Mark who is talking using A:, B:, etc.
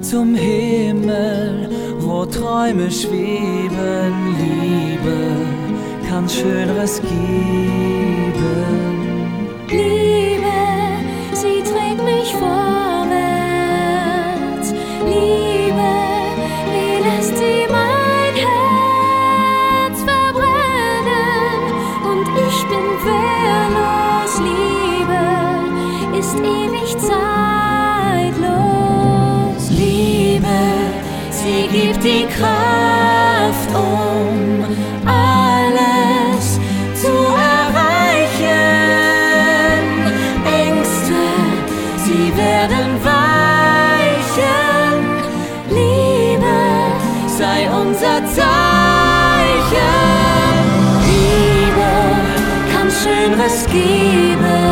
A: zum Himmel, wo Träume schweben. Liebe kann Schöneres geben.
B: Liebe, sie trägt mich vorwärts. Liebe, wie lässt sie mein Herz verbrennen? Und ich bin wehrlos. Liebe ist ewig zeitlos. Liebe, sie gibt die Kraft, um alles zu erreichen. Ängste, sie werden weichen. Liebe sei unser Zeichen. Liebe kann Schöneres geben.